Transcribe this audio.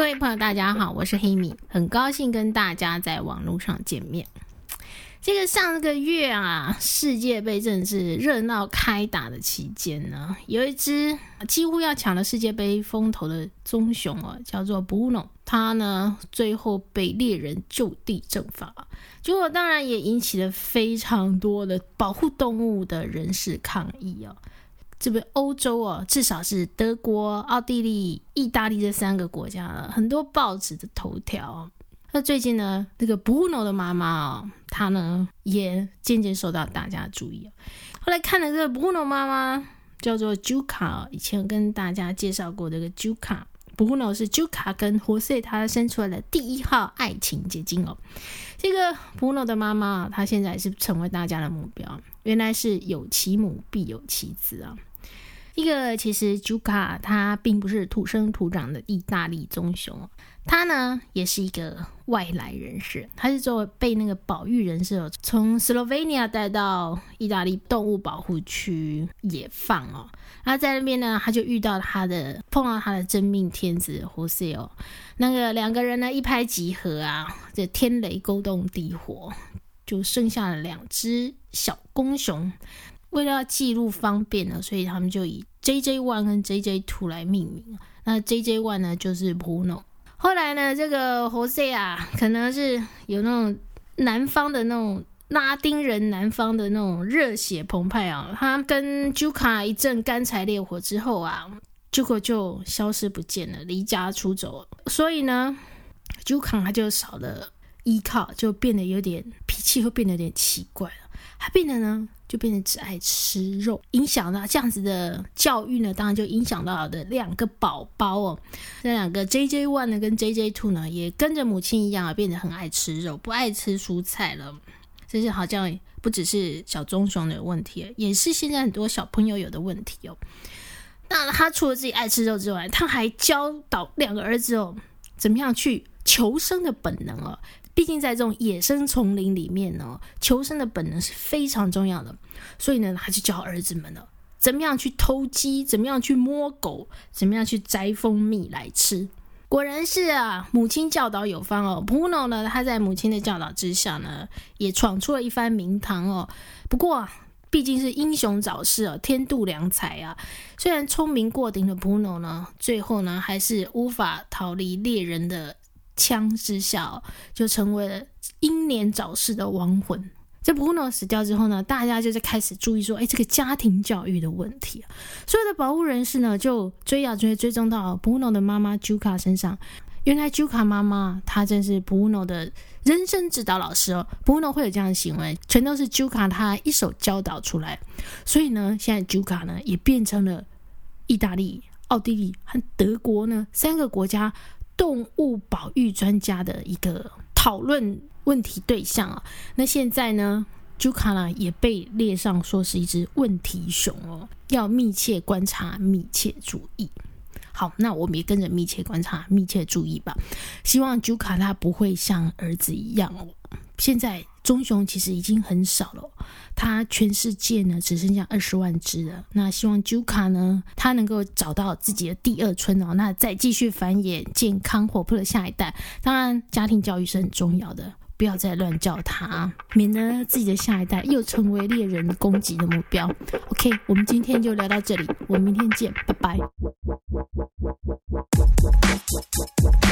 各位朋友大家好，我是黑米，很高兴跟大家在网络上见面。上个月啊，世界杯真是热闹开打的期间呢，有一只几乎要抢了世界杯风头的棕熊叫做 Bruno， 它呢最后被猎人就地正法，结果当然也引起了非常多的保护动物的人士抗议这边欧洲至少是德国、奥地利、意大利这3个国家很多报纸的头条那最近呢，这个 Bruno 的妈妈她呢也渐渐受到大家注意后来看了这个 Bruno 妈妈叫做 Juca， 以前跟大家介绍过这个 Juca。 Bruno 是 Juca 跟 Jose 他生出来的第1号爱情结晶这个 Bruno 的妈妈她现在是成为大家的目标，原来是有其母必有其子其实 Juca 他并不是土生土长的意大利棕熊他呢也是一个外来人士，他是作为被那个保育人士从 Slovenia 带到意大利动物保护区野放那在那边呢他就碰到他的真命天子 Jose 那个2个人呢一拍即合这天雷勾动地火，就生下了2只小公熊。为了要记录方便呢，所以他们就以 JJ1 跟 JJ2 来命名。那 JJ1 呢就是 Bruno。后来呢，这个 Jose 可能是有那种南方的那种拉丁人南方的那种热血澎湃他跟 Juca 一阵干柴烈火之后Juca 就消失不见了，离家出走。所以呢 Juca 他就少了依靠，就变得有点脾气会变得有点奇怪了。他变得只爱吃肉，影响到这样子的教育呢，当然就影响到的2个宝宝这2个 JJ1 呢跟 JJ2 呢也跟着母亲一样变得很爱吃肉，不爱吃蔬菜了。这是好像不只是小棕熊的问题，也是现在很多小朋友有的问题那他除了自己爱吃肉之外，他还教导2个儿子怎么样去求生的本能毕竟在这种野生丛林里面求生的本能是非常重要的。所以呢他就教儿子们怎么样去偷鸡，怎么样去摸狗，怎么样去摘蜂蜜来吃。果然是母亲教导有方Bruno 呢他在母亲的教导之下呢也闯出了一番名堂不过毕竟是英雄早逝天妒良才虽然聪明过顶的 Bruno 呢最后呢还是无法逃离猎人的枪之下就成为了英年早逝的亡魂。在 Bruno 死掉之后呢，大家就在开始注意说这个家庭教育的问题所有的保护人士呢就追踪到 Bruno 的妈妈 Juca 身上。原来 Juca 妈妈她真是 Bruno 的人生指导老师Bruno 会有这样的行为全都是 Juca 她一手教导出来。所以呢现在 Juca 呢也变成了意大利、奥地利和德国呢3个国家动物保育专家的一个讨论问题对象那现在呢 Juca 呢也被列上说是一只问题熊要密切观察，密切注意。好，那我们也跟着密切观察，密切注意吧。希望 Juca 他不会像儿子一样现在棕熊其实已经很少了它全世界呢只剩下20万只了。那希望 Juca 呢他能够找到自己的第2春那再继续繁衍健康活泼的下一代。当然家庭教育是很重要的，不要再乱叫他免得自己的下一代又成为猎人攻击的目标。 OK， 我们今天就聊到这里，我们明天见，拜拜。